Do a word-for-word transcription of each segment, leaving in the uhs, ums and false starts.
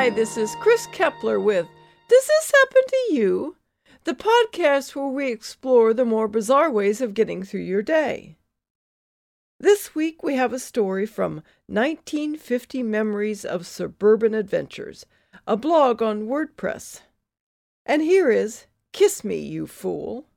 Hi, this is Chris Kepler with Does This Happen to You? The podcast where we explore the more bizarre ways of getting through your day. This week we have a story from nineteen fifty Memories of Suburban Adventures, a blog on WordPress. And here is Kiss Me, You Fool.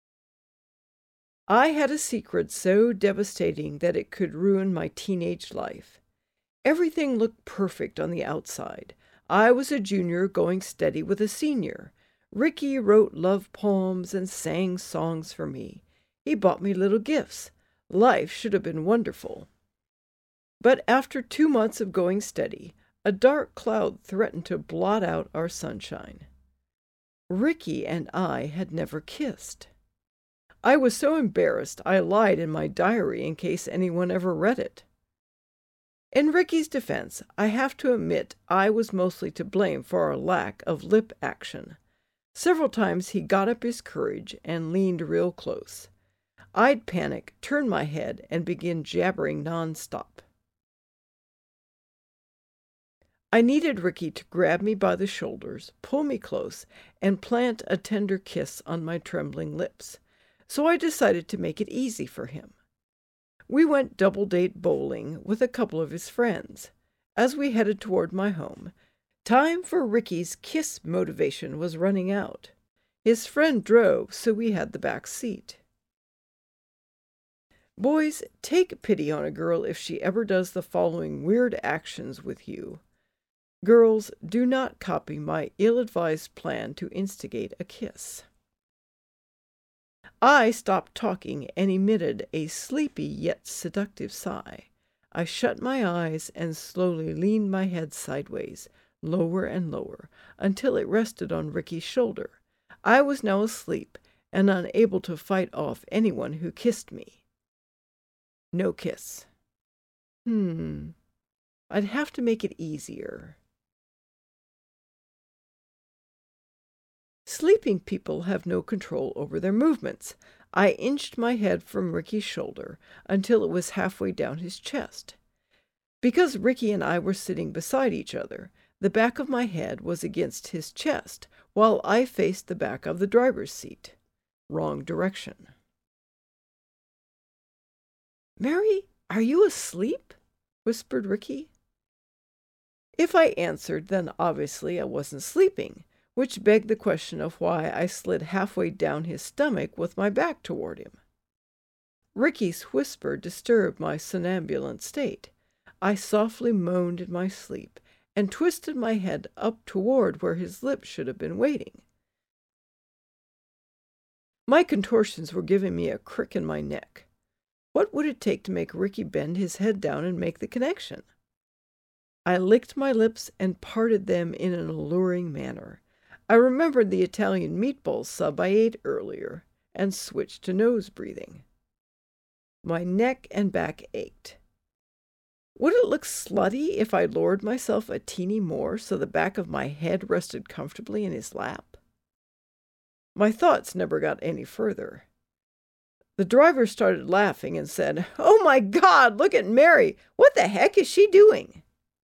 I had a secret so devastating that it could ruin my teenage life. Everything looked perfect on the outside. I was a junior going steady with a senior. Ricky wrote love poems and sang songs for me. He bought me little gifts. Life should have been wonderful. But after two months of going steady, a dark cloud threatened to blot out our sunshine. Ricky and I had never kissed. I was so embarrassed I lied in my diary in case anyone ever read it. In Ricky's defense, I have to admit I was mostly to blame for our lack of lip action. Several times he got up his courage and leaned real close. I'd panic, turn my head, and begin jabbering nonstop. I needed Ricky to grab me by the shoulders, pull me close, and plant a tender kiss on my trembling lips. So I decided to make it easy for him. We went double-date bowling with a couple of his friends. As we headed toward my home, time for Ricky's kiss motivation was running out. His friend drove, so we had the back seat. Boys, take pity on a girl if she ever does the following weird actions with you. Girls, do not copy my ill-advised plan to instigate a kiss. I stopped talking and emitted a sleepy yet seductive sigh. I shut my eyes and slowly leaned my head sideways, lower and lower, until it rested on Ricky's shoulder. I was now asleep and unable to fight off anyone who kissed me. No kiss. Hmm. I'd have to make it easier. Sleeping people have no control over their movements. I inched my head from Ricky's shoulder until it was halfway down his chest. Because Ricky and I were sitting beside each other, the back of my head was against his chest, while I faced the back of the driver's seat. Wrong direction. "Mary, are you asleep?" whispered Ricky. If I answered, then obviously I wasn't sleeping, which begged the question of why I slid halfway down his stomach with my back toward him. Ricky's whisper disturbed my somnambulant state. I softly moaned in my sleep and twisted my head up toward where his lips should have been waiting. My contortions were giving me a crick in my neck. What would it take to make Ricky bend his head down and make the connection? I licked my lips and parted them in an alluring manner. I remembered the Italian meatball sub I ate earlier and switched to nose breathing. My neck and back ached. Would it look slutty if I lowered myself a teeny more so the back of my head rested comfortably in his lap? My thoughts never got any further. The driver started laughing and said, "Oh my God, look at Mary! What the heck is she doing?"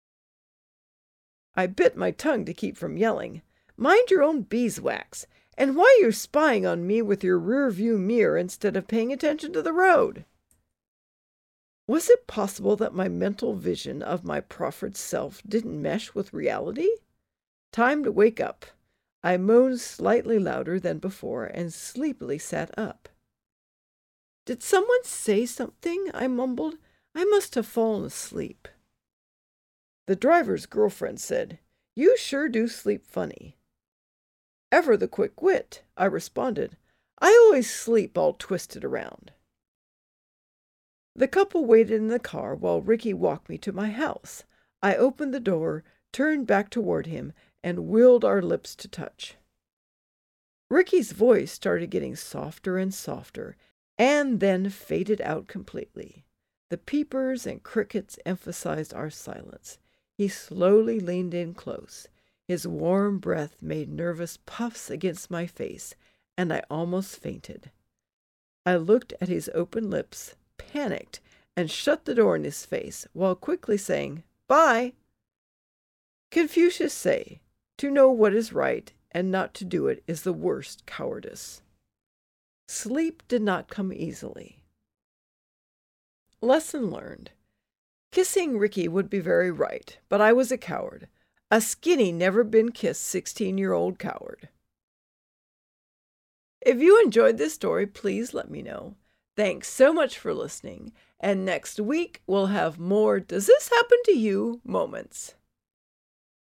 I bit my tongue to keep from yelling. "Mind your own beeswax, and why you're spying on me with your rear-view mirror instead of paying attention to the road." Was it possible that my mental vision of my proffered self didn't mesh with reality? Time to wake up. I moaned slightly louder than before and sleepily sat up. "Did someone say something?" I mumbled. "I must have fallen asleep." The driver's girlfriend said, "You sure do sleep funny." "Ever the quick wit," I responded. "I always sleep all twisted around." The couple waited in the car while Ricky walked me to my house. I opened the door, turned back toward him, and willed our lips to touch. Ricky's voice started getting softer and softer, and then faded out completely. The peepers and crickets emphasized our silence. He slowly leaned in close. His warm breath made nervous puffs against my face, and I almost fainted. I looked at his open lips, panicked, and shut the door in his face, while quickly saying, "Bye." Confucius say, to know what is right and not to do it is the worst cowardice. Sleep did not come easily. Lesson learned. Kissing Ricky would be very right, but I was a coward. A skinny, never-been-kissed sixteen-year-old coward. If you enjoyed this story, please let me know. Thanks so much for listening, and next week we'll have more Does This Happen to You moments.